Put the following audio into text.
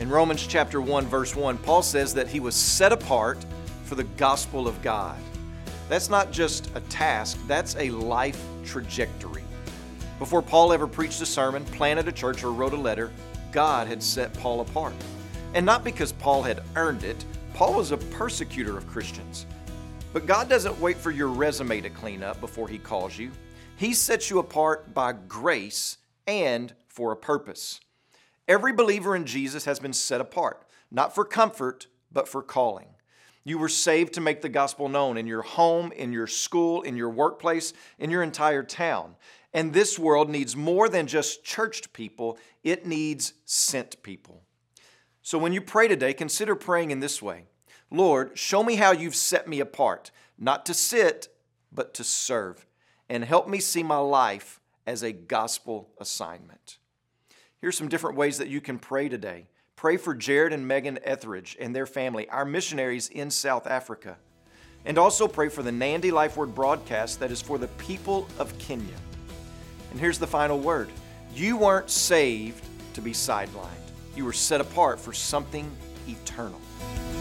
In Romans chapter 1, verse 1, Paul says that he was set apart for the gospel of God. That's not just a task, that's a life trajectory. Before Paul ever preached a sermon, planted a church, or wrote a letter, God had set Paul apart. And not because Paul had earned it. Paul was a persecutor of Christians. But God doesn't wait for your resume to clean up before He calls you. He sets you apart by grace and for a purpose. Every believer in Jesus has been set apart, not for comfort, but for calling. You were saved to make the gospel known in your home, in your school, in your workplace, in your entire town. And this world needs more than just churched people, it needs sent people. So when you pray today, consider praying in this way. Lord, show me how you've set me apart, not to sit, but to serve, and help me see my life as a gospel assignment. Here's some different ways that you can pray today. Pray for Jared and Megan Etheridge and their family, our missionaries in South Africa. And also pray for the Nandi Life Word broadcast that is for the people of Kenya. And here's the final word. You weren't saved to be sidelined. You were set apart for something eternal.